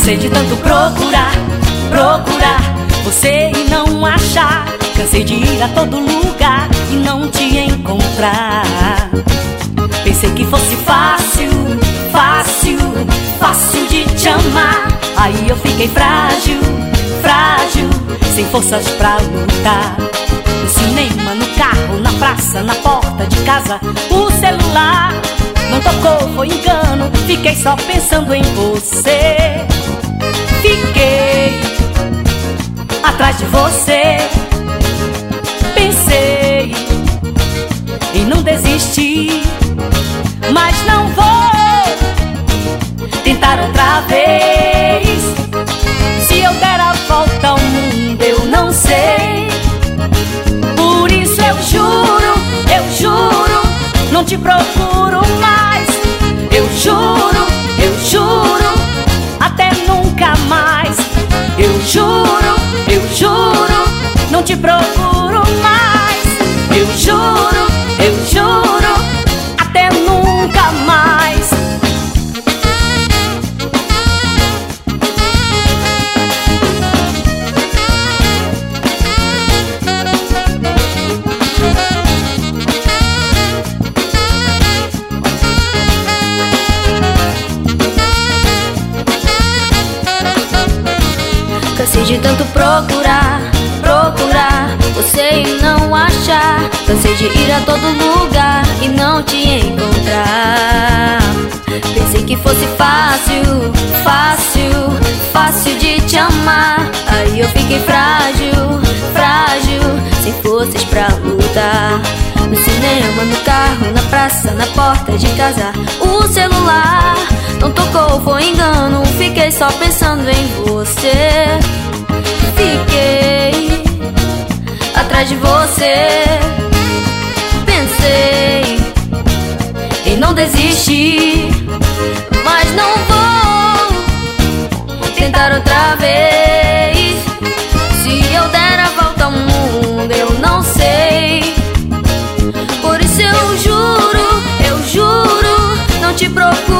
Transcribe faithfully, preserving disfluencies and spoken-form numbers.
Cansei de tanto procurar, procurar você e não achar. Cansei de ir a todo lugar e não te encontrar. Pensei que fosse fácil, fácil, fácil de te amar. Aí eu fiquei frágil, frágil, sem forças pra lutar. No cinema, no carro, na praça, na porta de casa, o celular não tocou, foi engano. Fiquei só pensando em você. Fiquei atrás de você. Pensei em não desistir, mas não vou tentar outra vez. Se eu der a volta ao mundo, eu não sei. Por isso eu juro, eu juro, não te procuro mais. Eu juro, eu juro, até nunca mais. Eu juro, eu juro, não te procuro mais. Eu juro, eu juro, até nunca mais. Cansei de tanto procurar, procurar você e não achar. Cansei de ir a todo lugar e não te encontrar. Pensei que fosse fácil, fácil, fácil de te amar. Aí eu fiquei frágil, frágil, sem forças pra lutar. No cinema, no carro, na praça, na porta de casa, o celular não tocou, foi engano. Fiquei só pensando em você. Fiquei atrás de você. Pensei em não desistir, mas não vou tentar outra vez. Se eu der a volta ao mundo, eu não sei. Por isso eu juro, eu juro, não te procuro